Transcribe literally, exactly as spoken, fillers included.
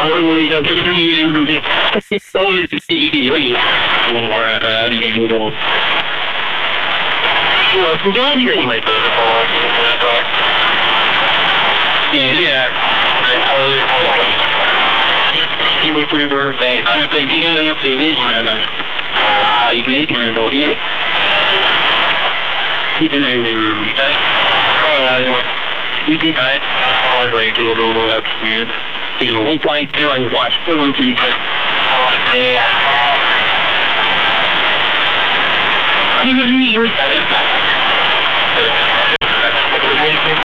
Yeah. You were pretty birthday. I think you got enough to this one. Ah, you can eat my body. You can eat my body. You can eat I was like, do a little bit of weird. You know, one point two and watch. One point two. Yeah.